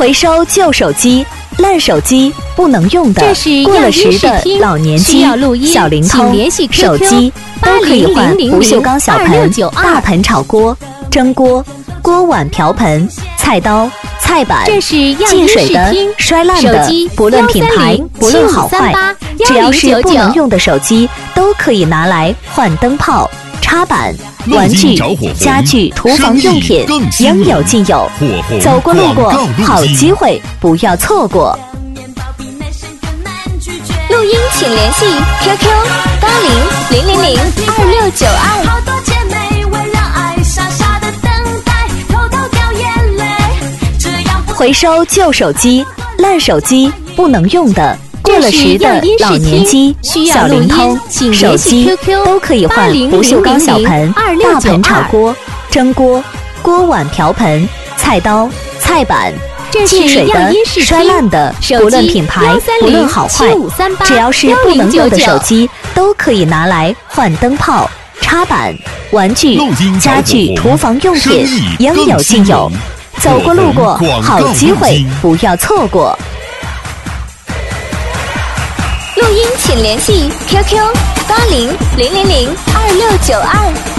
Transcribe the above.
回收旧手机、烂手机、不能用的、过了时的老年机、小灵通、手机都可以换不锈钢小盆、大盆炒锅、蒸锅、锅碗瓢盆、菜刀、菜板、进水的、摔烂的，不论品牌，不论好坏，只要是不能用的手机，都可以拿来换灯泡、插板、玩具、家具、厨房用品，应有尽有。走过路过，好机会不要错过。 录音请联系 QQ80-000-2692。 回收旧手机、烂手机、不能用的、过了时的老年机、小灵通、手机都可以换不锈钢小盆、大盆炒锅、蒸锅、锅碗瓢盆、菜刀、菜板。进水的、摔烂的，不论品牌，不论好坏，只要是不能用的手机，都可以拿来换灯泡、插板、玩具、家具、厨房用品，应有尽有。走过路过，好机会不要错过。 录音请联系 QQ80-000-2692。